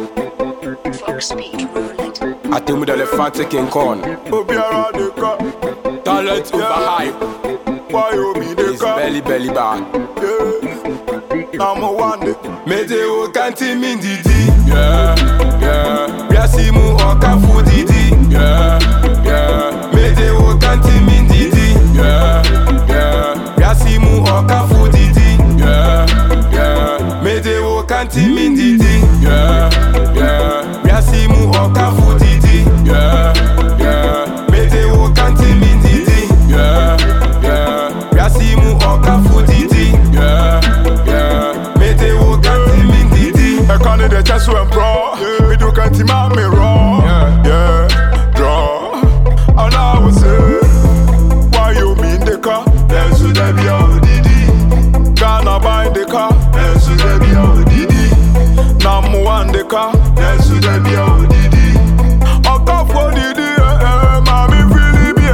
Speed roulette. I think with elephant King Kong. Obiara de ka, Talent overhype. why you be de It's ka? belly bad. Number one de. Meteo kanti min didi. Yeah, yeah. Biasimu okafu didi. Yeah, yeah. Meteo kanti min didi. Yeah, yeah. Biasimu okafu didi. Yeah, yeah. Meteo kanti min didi. Yeah, yeah. Biasimu okafu didi. Yeah, yeah. Meteo kanti min didi. Yeah, yeah. Biasimu okafu didi. Yeah, yeah. Meteo kanti min didi. I can't need the chance to pro. Me do can't see me raw. Yeah, draw. And I will say, why you mean the car? Then should they be out didi? Gonna buy the car? Then should they be out didi? Number one the car? Then should they be out didi? I got for didi, mommy really be.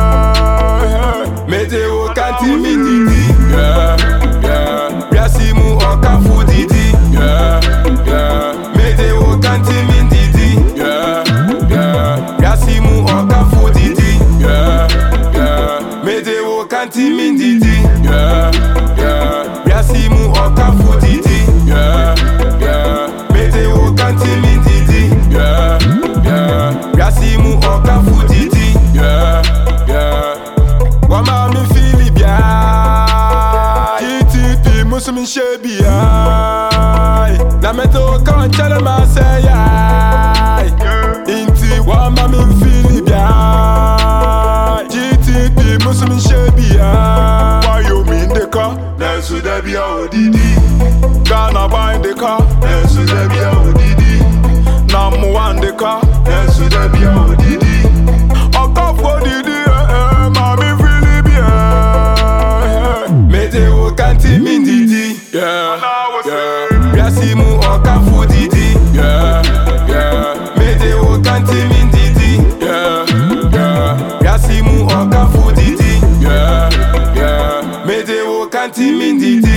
Meteo kanti min didi. Yeah, yeah. Biasimu okafu didi. Yeah, yeah. Meteo kanti min didi. Yeah, yeah. Biasimu okafu didi. Yeah, yeah. Meteo kanti min didi. Yeah, yeah. Biasimu okafu didi. Yeah, yeah. Meteo kanti min didi. Yeah, yeah. Biasimu okafu didi. Yeah, yeah. Wama mi fili bia. TTP musumi shebi ai. Na meto kan chale ma say ai. Inti wama mi fili bia. TTP musumi shebi ai. Why you mean the car? Then should they be out didi? Gonna buy the car? Then should they be out didi? Number one the car? Then should they be out didi? I got for didi, mommy really be. Meteo kanti min didi. Yeah, yeah. Biasimu okafu didi. Yeah, yeah. Meteo kanti min didi. Yeah, yeah. Biasimu okafu didi. Yeah, yeah. Meteo kanti min didi.